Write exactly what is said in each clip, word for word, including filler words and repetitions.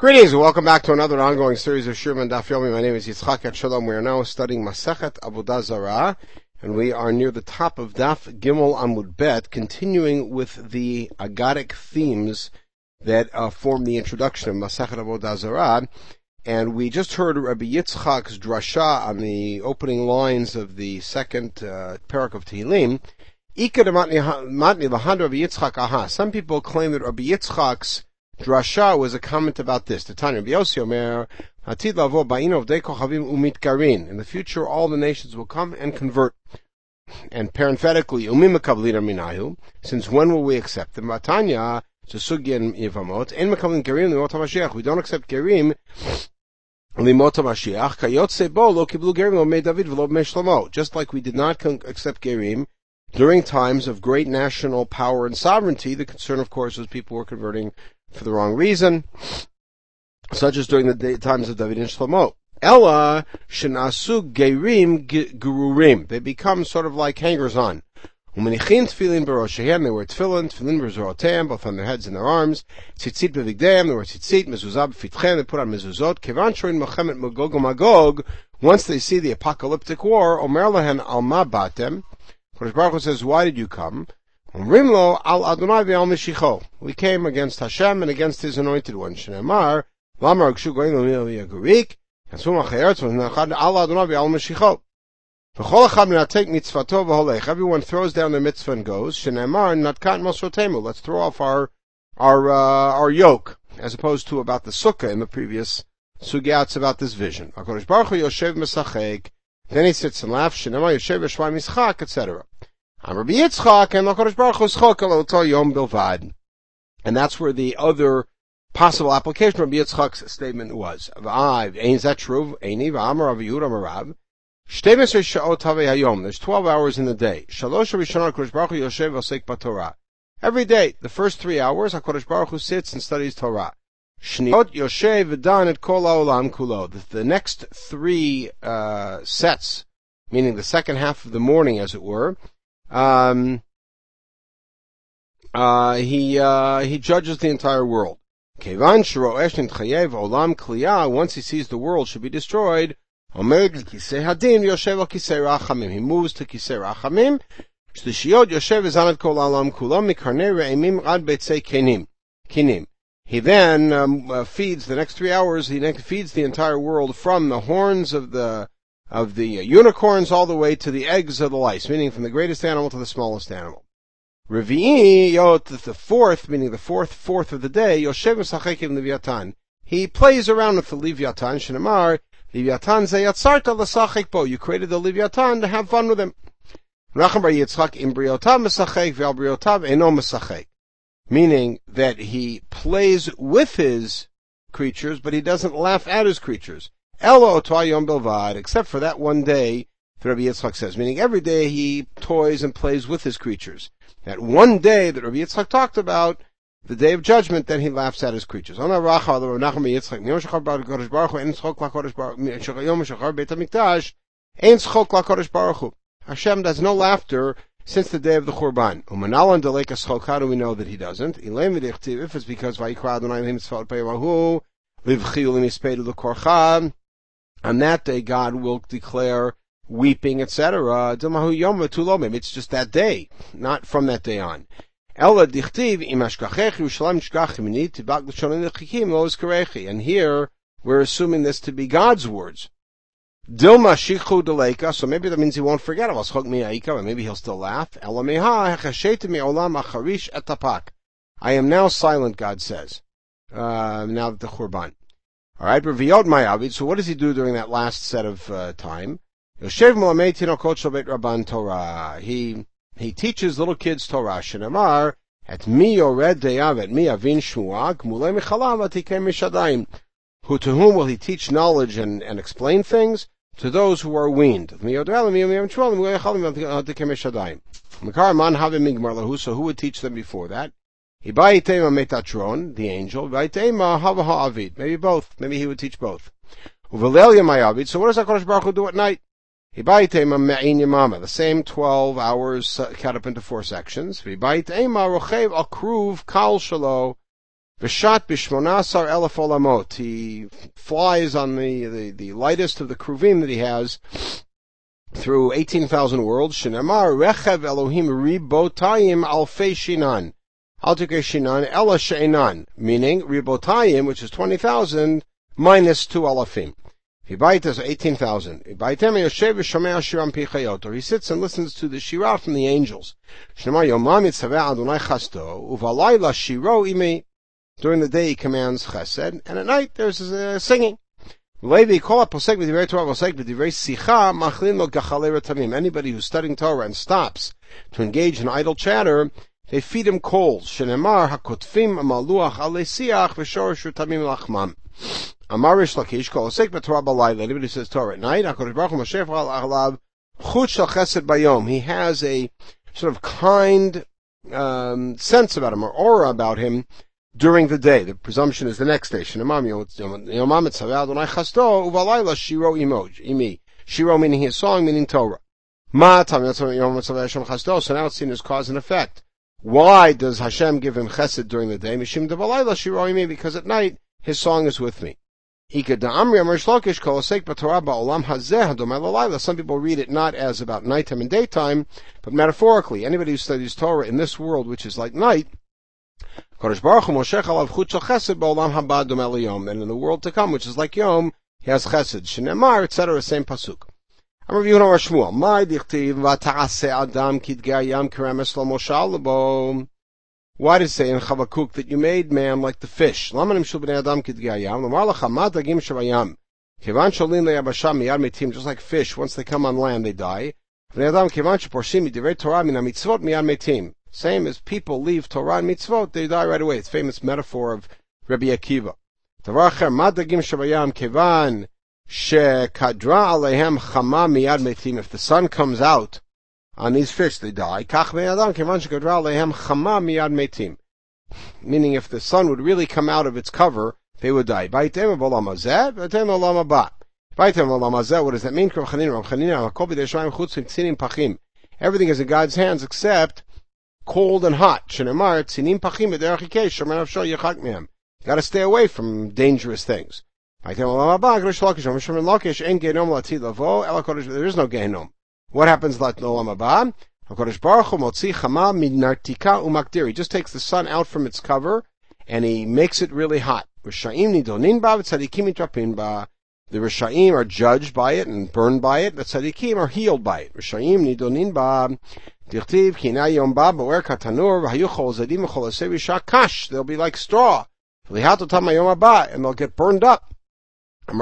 Greetings and welcome back to another ongoing series of Shir Daf Yomi. My name is Yitzchak at Shalom. We are now studying Masechet Avodah Zarah, and we are near the top of Daf Gimel Amud Bet, continuing with the Agadic themes that uh, form the introduction of Masechet Avodah Zarah. And we just heard Rabbi Yitzchak's drasha on the opening lines of the second uh, parak of Tehillim. Some people claim that Rabbi Yitzchak's drasha was a comment about this. The Tanya Rabbi Yossi Omer, Hatid lavo ba'ino v'dei kochavim umitgarin. In the future, all the nations will come and convert. And parenthetically, umim mekablin minayu. Since when will we accept them? Tanya, sugya and yevamot, en mekablin gerim limot hamashiach. We don't accept gerim limot hamashiach. Kayotze bo lo kiblu gerim lo mei David v'lo b'mei Shlomo. Just like we did not accept gerim during times of great national power and sovereignty, the concern, of course, was people were converting for the wrong reason, such as during the day, times of David and Shlomo. Ella shenasu gerim gerurim. They become sort of like hangers-on. Umenichin tefillin b'roshehem. They wear tefillin, tefillin b'zorotem, both on their heads and their arms. Tzitzit b'vigdeim. They wear tzitzit. Mezuzah b'fitchem. They put on mezuzot. Kevan shorin mochemet magog magog. Once they see the apocalyptic war, omer lahen al ma batem. Kodesh Baruch Hu says, why did you come? Rimlo al Adonai ve'al Meshicho. We came against Hashem and against His anointed one. Shneimar, Lamar Gshu Goyim L'Miyah Gurik, Kasum Achayertz V'Nachad al Adonai ve'al Meshicho. V'chol Echad Menatek Mitzvato V'Holech. Everyone throws down their mitzvah and goes. Shneimar Natkat Mosrotemu. Let's throw off our our uh, our yoke, as opposed to about the sukkah in the previous sugyats about this vision. HaKadosh Baruch Hu Yoshev Mesachek. Then he sits and laughs. Shneimar Yoshev Yeshvai Mischak, et cetera. I'm Rabbi Yitzchak, and HaKadosh Baruch Hu Schok Eloto Yom Bilvad. And that's where the other possible application of Rabbi Yitzchak's statement was. Ain't that true? Eini v'amar Rabbi Yehuda Marav. Shteimeser sha'ot havei hayom. There's twelve hours in the day. Shalosh Rishon HaKadosh Baruch Hu Yoshev Osek B'Torah. Every day, the first three hours, HaKadosh Baruch Hu sits and studies Torah. Shniot Yoshev V'dan et kol ha'olam kulo. The next three uh, sets, meaning the second half of the morning, as it were, Um, uh, he, uh, he judges the entire world. Once he sees the world should be destroyed, he moves to Kisei Rachamim. He then um, uh, feeds the next three hours, he next feeds the entire world from the horns of the of the uh, unicorns all the way to the eggs of the lice, meaning from the greatest animal to the smallest animal. Revi'i, yot, the fourth, meaning the fourth fourth of the day, Yoshev Mesachek in Leviathan. He plays around with the Leviathan, Shenamar, Leviathan zeyatzarta l'sachek bo. You created the Leviathan to have fun with him. Nacham bar Yitzchak im briotav mesachek ve'al briotav eno mesachek. Meaning that he plays with his creatures, but he doesn't laugh at his creatures. Elo otwa yom belvad, except for that one day, the Rabbi Yitzchak says, meaning every day he toys and plays with his creatures. That one day that Rabbi Yitzchak talked about, the day of judgment, then he laughs at his creatures. Hashem does no laughter since the day of the Churban. How do we know that he doesn't? If it's because on that day, God will declare weeping, et cetera. Maybe it's just that day, not from that day on. And here, we're assuming this to be God's words. So maybe that means he won't forget us. Maybe he'll still laugh. I am now silent, God says. Uh, now that the Churban. All right, Reviyot Mayavid. So what does he do during that last set of uh, time? Yoshev Melamed Tinokot Shel Beit Rabban Torah. He he teaches little kids Torah. Shenamar at mi yored deyav at mi avin shmua gmulei michala v'tikei mishadayim. Who to whom will he teach knowledge and, and explain things? To those who are weaned. So who would teach them before that? The angel, maybe both. Maybe he would teach both. So what does HaKadosh Baruch Hu do at night? The same twelve hours cut up into four sections. V'shat b'shmonasar elef olamot. He flies on the, the, the lightest of the kruvim that he has through eighteen thousand worlds. Shenemar rechev Elohim ribotayim alfei shinan. Altikei shinan ela she'enan. Meaning, ribotayim, which is twenty thousand, minus two alafim. V'baitas eighteen thousand. V'baitem yoshev v'shomea shiram pichayot. Or he sits and listens to the shirah from the angels. Shenemar yomam yitzaveh Adonai chasto, uvalayla shiro imi. During the day he commands chesed, and at night there's uh, singing. Anybody who's studying Torah and stops to engage in idle chatter, they feed him coals. Shenemar hakotfim amaluach alesiach v'shorish utamim lachmam. Amarish lakish kol osek b'Torah b'layla. Anybody who says Torah at night, HaKadosh Baruch Hu Moshe alav chut shel chesed bayom. He has a sort of kind um, sense about him, or aura about him, during the day. The presumption is the next day. Shiro meaning his song, meaning Torah. So now it's seen as cause and effect. Why does Hashem give him chesed during the day? Because at night his song is with me. Some people read it not as about nighttime and daytime, but metaphorically. Anybody who studies Torah in this world, which is like night, Kodesh Baruch Hu Moshech alav chut shel chesed ba'olam haba domeh liyom, and in the world to come, which is like Yom, he has chesed. Shenemar, et cetera. Same pasuk. Amar Yehuda Bar Shmuel, Mai dichtiv v'ta'aseh adam kidgei yam keremes lo moshal lebo. Why does it say in Chavakuk that you made man like the fish? Lama nimshul b'nei adam kidgei yam? Lomar lecha ma dagim shebayam. Kivan sholin le'yabasha miyad metim, just like fish, once they come on land, they die. B'nei adam kivan sheporshim midivrei Torah min hamitzvot miyad metim. Same as people leave Torah and mitzvot, they die right away. It's a famous metaphor of Rabbi Akiva. If the sun comes out on these fish, they die. Meaning if the sun would really come out of its cover, they would die. What does that mean? Everything is in God's hands except cold and hot. Shenemar tzinim pachim b'derech hikesh shomer nafsho yichak mehem. You got to stay away from dangerous things. There is no Gehenom. What happens in Olam Haba? HaKadosh Baruch Hu motzi chama minartika umakdir. He just takes the sun out from its cover and he makes it really hot. Rishaim nidonin ba v'tzadikim mitrapin ba. The Rishaim are judged by it and burned by it. The tzadikim are healed by it. Rishaim nidonin ba. They'll be like straw. And they'll get burned up. They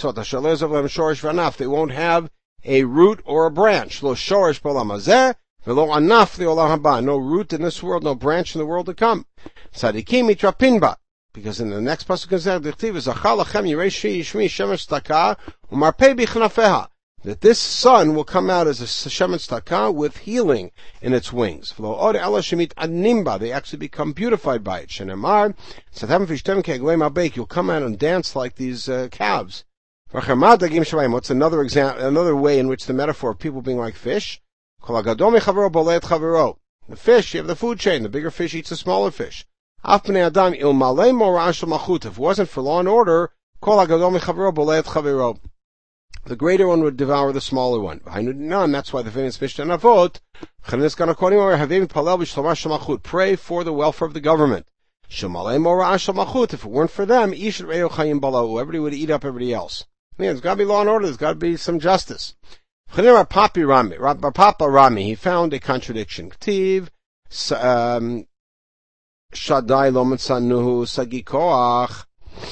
won't have a root or a branch. No root in this world, no branch in the world to come. Because in the next pasuk is that this sun will come out as a shemen tzedakah with healing in its wings. They actually become beautified by it. You'll come out and dance like these uh, calves. What's another example, another way in which the metaphor of people being like fish? The fish, you have the food chain. The bigger fish eats the smaller fish. If it wasn't for law and order, the greater one would devour the smaller one. That's why the famous Mishnah Avot, pray for the welfare of the government. If it weren't for them, everybody would eat up everybody else. There's got to be law and order, there's got to be some justice. Papa Rami, he found a contradiction. Ktiv, um, Shaddai lo metzanuhu sagi koach.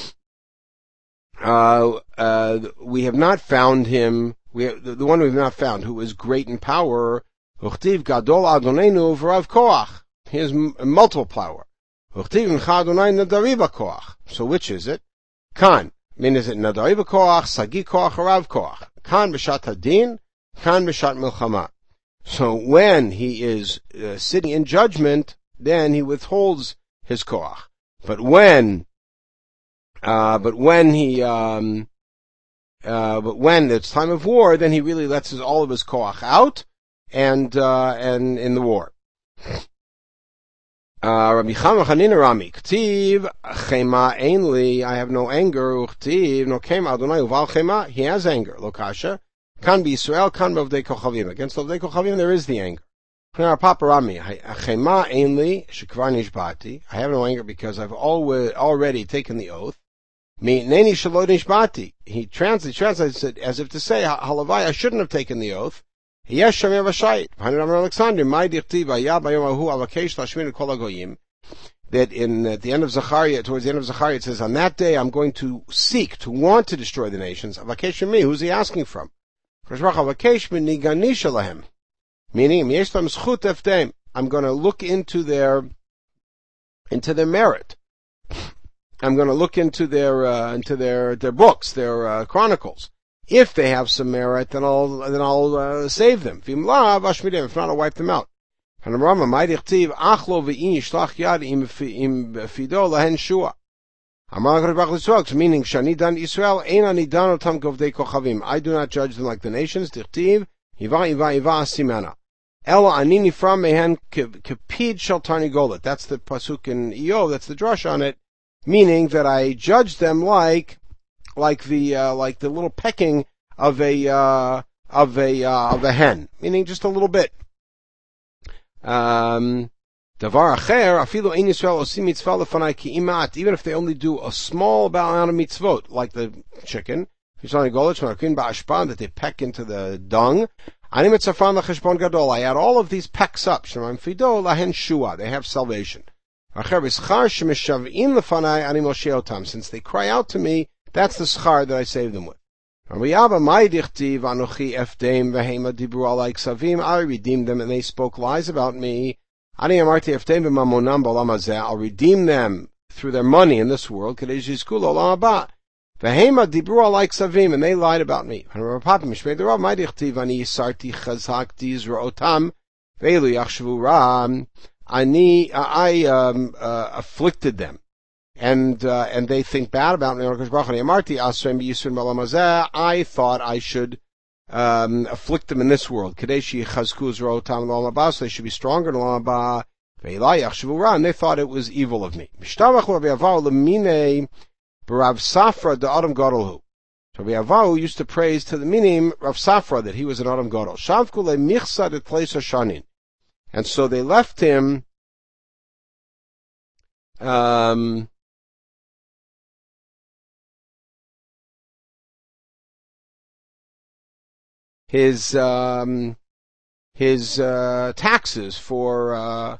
Uh, uh, we have not found him, we have, the, the one we have not found, who is great in power. Uchtiv gadol adonenu v'rav koach. He has m- multiple power. Uchtiv ncha adonai nadariva koach. So which is it? Kan. I mean, is it nadariva koach, sagi koach, or rav koach? Kan b'shat hadin, kan b'shat milchama. So when he is uh, sitting in judgment, then he withholds his koach. But when Uh, but when he, um, uh, but when it's time of war, then he really lets his, all of his koach out, and, uh, and in the war. Uh, Rabbi Chama Chanina Rami, K'tiv, Chema Ainli, I have no anger, Uchtiv, no Kema Adonai, Uval Chema, he has anger, Lokasha, Kan be Israel, Kan B'Ovdei Kochavim, against Ovdei Kochavim there is the anger. Papa Rami, Chema Ainli, Shekvar Nishbati, I have no anger because I've always, already taken the oath. Me Neni Shalot Nishbati, he translates, translates it as if to say, Halavai, I shouldn't have taken the oath. Yes, Shamir Vashait. Alexander, my dirtiva, ya bayomahu avakesh lashmin kol hagoyim. That in at the end of Zechariah, towards the end of Zechariah, it says, on that day I'm going to seek, to want to destroy the nations. Avakesh from me, who's he asking from? Avakesh min niganisha lahem. Meaning, yeshlam zchut eftem. I'm going to look into their, into their merit. I'm going to look into their, uh, into their, their books, their, uh, chronicles. If they have some merit, then I'll then I'll uh, save them. If not, I'll wipe them out. And Rama, my dirtiv, achlo ve'in yishlach yad im fido lahen shua. Amar HaKadosh Baruch Hu, meaning shani dan Israel ein ani dan otam govdei kochavim. I do not judge them like the nations. Dirtiv, iva iva iva simana. Ela ani nifram mehen kepid shel tarnigolet. That's the pasuk in Iyov. That's the drush on it. Meaning that I judge them like. Like the uh, like the little pecking of a uh, of a uh, of a hen, meaning just a little bit. Um, Davar acher afilu ein Yisrael osim mitzvah lefanai ki imat. Even if they only do a small amount of mitzvot, like the chicken, that they peck into the dung. I add all of these pecks up. They have salvation. Since they cry out to me, that's the schar that I save them with. I redeemed them and they spoke lies about me. I'll redeem them through their money in this world. And they lied about me. I um, uh, afflicted them. And, uh, and they think bad about me. I thought I should, um, afflict them in this world. So they should be stronger in Olam Haba. And they thought it was evil of me. Rav Safra the Adam Gadol. So Rav Avahu used to praise to the minim Rav Safra that he was an Adam Gadol. And so they left him, um, his um, his uh, taxes for uh,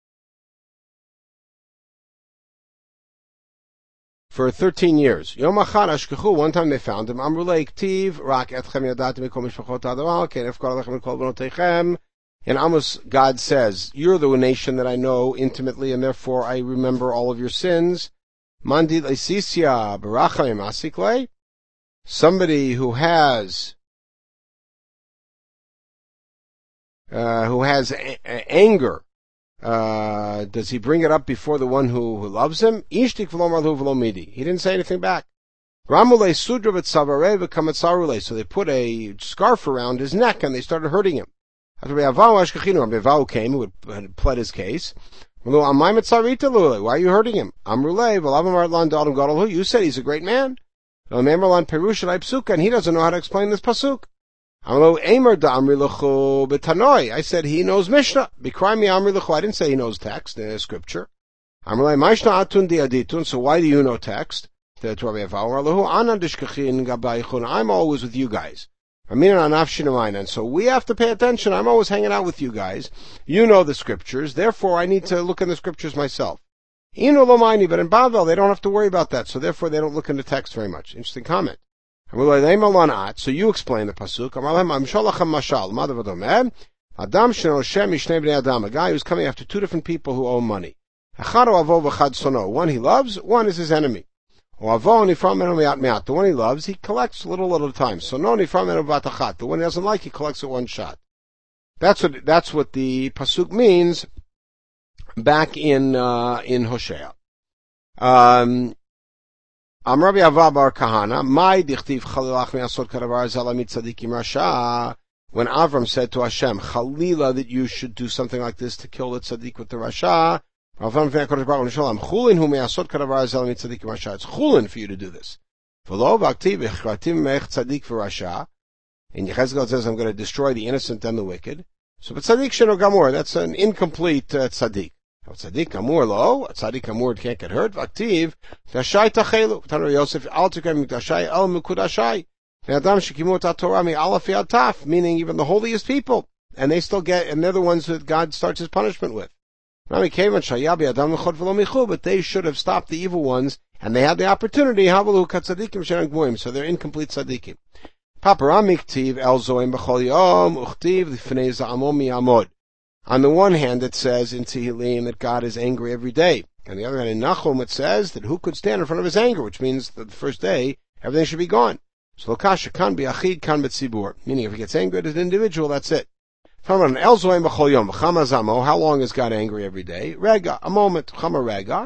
for thirteen years. Yom Achad Ashkechu. One time they found him. Amrulei Ktiv Rak Etchem Yadatim Mikol Mishpachot Adamal Kenef Kol Alechem Mikol Benoteichem. In Amos, God says, "You're the nation that I know intimately, and therefore I remember all of your sins." Mandi Leisisia Barachamim Asikle. Somebody who has Uh, who has a- a- anger, uh, does he bring it up before the one who, who loves him? He didn't say anything back. So they put a scarf around his neck and they started hurting him. After Avahu came, who had pled his case. Why are you hurting him? You said he's a great man. And he doesn't know how to explain this pasuk. I said he knows Mishnah. I didn't say he knows text, uh, scripture. So why do you know text? I'm always with you guys. And so we have to pay attention. I'm always hanging out with you guys. You know the scriptures, therefore I need to look in the scriptures myself. But in Bavel, they don't have to worry about that, so therefore they don't look into text very much. Interesting comment. So you explain the pasuk. A guy who's coming after two different people who owe money. One he loves, one is his enemy. The one he loves, he collects little, little at a time. The one he doesn't like, he collects at one shot. That's what, that's what the pasuk means back in, uh, in Hosea. Um, Am Rabbi Ava bar Kahana, my dichtiv chalilach me'asot kadavar zalamit tzadikim rasha. When Avram said to Hashem, Chalila, that you should do something like this to kill the tzaddik with the rasha, It's chulin for you to do this. In Yechezkel it says, I'm going to destroy the innocent and the wicked. So, but tzaddik sheno gamur, that's an incomplete uh, tzaddik. Tzaddik gamur lo, tzaddik gamur can't get hurt. Vaktiv, dashai tachelu. Tanur Yosef, al tukem dashai el mukudashai. Ne'adam shekimu ta Torah mi alaf yad taf, meaning even the holiest people. And they still get, and they're the ones that God starts his punishment with. But they should have stopped the evil ones, and they had the opportunity, so they're incomplete tzaddikim. On the one hand, it says in Tehillim that God is angry every day. On the other hand, in Nachum, it says that who could stand in front of his anger, which means that the first day, everything should be gone. So Lokasha kan be achid, kan betzibur. Meaning, if he gets angry at an individual, that's it. How long is God angry every day? Rega, a moment. Chama rega.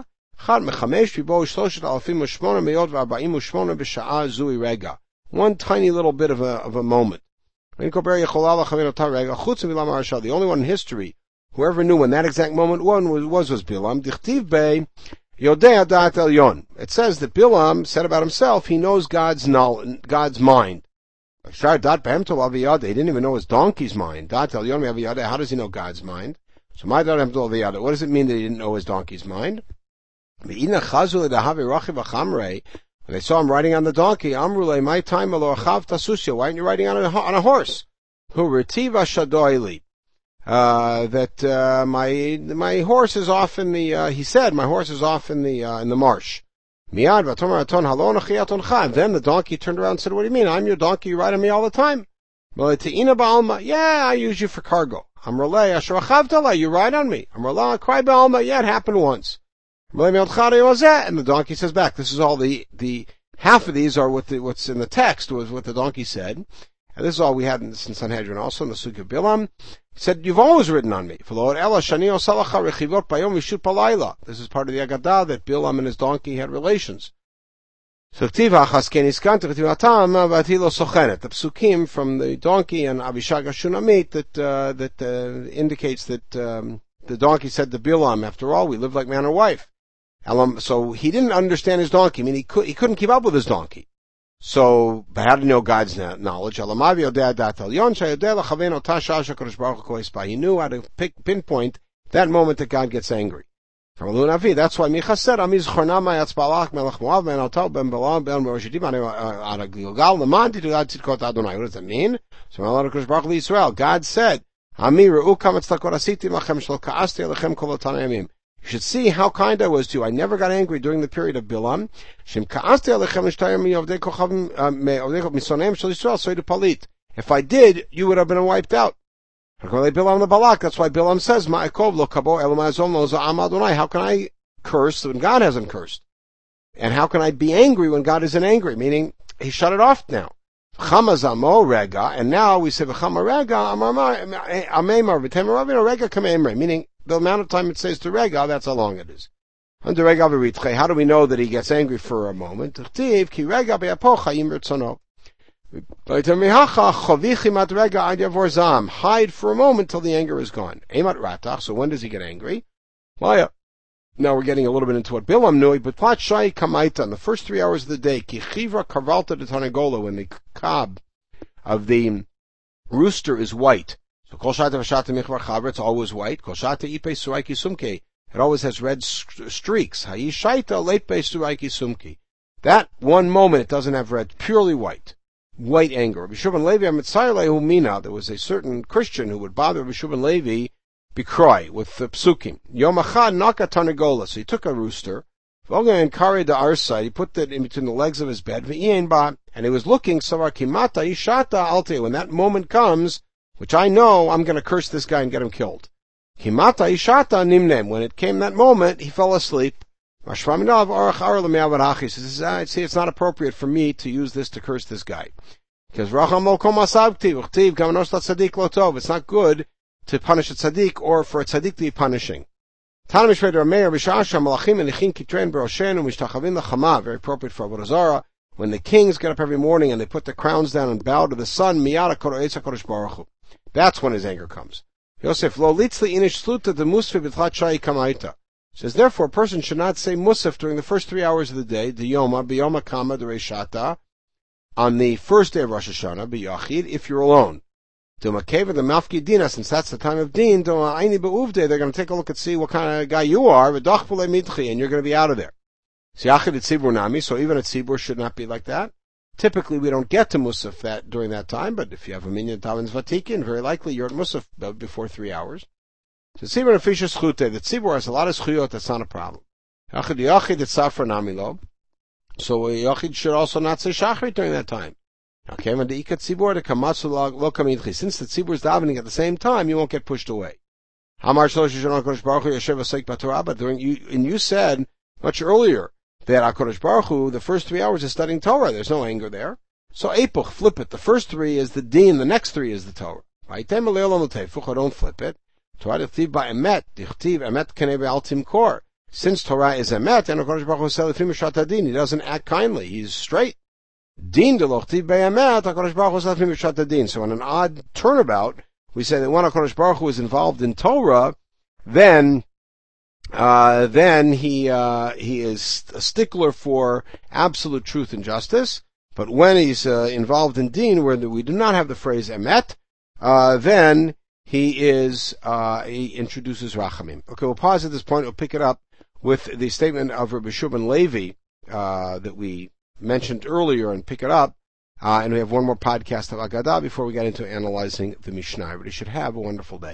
One tiny little bit of a, of a moment. The only one in history who ever knew when that exact moment was, was, was Bilam. It says that Bilam said about himself, he knows God's knowledge, God's mind. He didn't even know his donkey's mind. How does he know God's mind? So my what does it mean that he didn't know his donkey's mind? When they saw him riding on the donkey, Amrule, my time, why aren't you riding on a, on a horse? Uh, that, uh, my, my horse is off in the, uh, he said, my horse is off in the, uh, in the marsh. Then the donkey turned around and said, what do you mean? I'm your donkey, you ride on me all the time. Yeah, I use you for cargo. You ride on me. Yeah, it happened once. And the donkey says back, this is all the, the, half of these are what the, what's in the text was what the donkey said. And this is all we had in, in Sanhedrin also, in the Sukha of Bilam. He said, you've always ridden on me. This is part of the Agadah that Bilam and his donkey had relations. So the psukim from the donkey and Avishag Shunamit that, uh, that, uh, indicates that, um, the donkey said to Bilam, after all, we live like man and wife. So he didn't understand his donkey. I mean, he could, he couldn't keep up with his donkey. So, but how do you know God's knowledge? He knew how to pick, pinpoint that moment that God gets angry. That's why Micha said, what does that mean? So, God said, you should see how kind I was to you. I never got angry during the period of Bilam. If I did, you would have been wiped out. That's why Bilam says, how can I curse when God hasn't cursed? And how can I be angry when God isn't angry? Meaning, he shut it off now. And now we say, meaning, the amount of time it says to rega, that's how long it is. How do we know that he gets angry for a moment? Hide for a moment till the anger is gone. So when does he get angry? Now we're getting a little bit into what Bilam knew, but in the first three hours of the day, when the cob of the rooster is white, so kol shata v'shata michvar chaver, it's always white. Kol shata ipe suraiki sumke, it always has red streaks. Hayi shaita leipe suraiki sumke. That one moment it doesn't have red, purely white. White anger. Rabbi Shimon Levi Amitzayr lehu mina, there was a certain Christian who would bother Rabbi Shimon Levi bikrai, with the psukim. Yom achad naka tarnagola, so he took a rooster, v'oga and carried the arside, he put it in between the legs of his bed, v'ien ba, and he was looking, savar kimata ishata alte, when that moment comes, which I know I'm going to curse this guy and get him killed. Kimata ishata nimnem. When it came that moment, he fell asleep. He says, see, it's not appropriate for me to use this to curse this guy. Because it's not good to punish a tzaddik or for a tzaddik to be punishing. Very appropriate for Avodah Zarah. When the kings get up every morning and they put their crowns down and bow to the sun, that's when his anger comes. Yosef, lo litzli inish sluta de musfi b'tlat shai kamaita. says, therefore, a person should not say Musaf during the first three hours of the day, the Yoma, B'Yoma Kama, the Reshata, on the first day of Rosh Hashanah, B'Yachid, if you're alone. The Makeva, the Mafki Dina, since that's the time of Din, they're going to take a look and see what kind of guy you are, and you're going to be out of there. So even a Tzibur should not be like that. Typically, we don't get to Musaf that, during that time, but if you have a Minyan Tavin's Vatikin, very likely you're at Musaf before three hours. So Tzibur and Fisher Schute, the Tzibur has a lot of Schuyot, that's not a problem. Yachid Yachid, it's Safra Namilo. So Yachid should also not say Shachrit during that time. Okay, when the Ikat Tzibur, the Kamatsu Lo Kamidchi, since the Tzibur is davening at the same time, you won't get pushed away. Hamar Shlosh Yishon HaKadosh Baruch Hu Yashev Asik Batorah, but during you, and you said much earlier that HaKadosh Baruch Hu, the first three hours is studying Torah, there's no anger there. So Epuch, flip it, the first three is the Din, the next three is the Torah. Right? Don't flip it. Torah Dichtiv Ba'emet, Dichtiv Emet Kenei Be'al Timkor. Since Torah is Emet, and HaKadosh Baruch Hu said Lefim Mishat Adin, he doesn't act kindly, he's straight. Din de lochtiv be'emet, HaKadosh Baruch Hu said Lefim Mishat Adin. So in an odd turnabout, we say that when HaKadosh Baruch Hu is involved in Torah, then, uh, then he, uh, he is a stickler for absolute truth and justice. But when he's, uh, involved in Din, where we do not have the phrase Emet, uh, then he is, uh, he introduces Rachamim. Okay, we'll pause at this point. We'll pick it up with the statement of Rabbi Shubin Levi, uh, that we mentioned earlier, and pick it up. Uh, and we have one more podcast of Agadah before we get into analyzing the Mishnah. Everybody should have a wonderful day.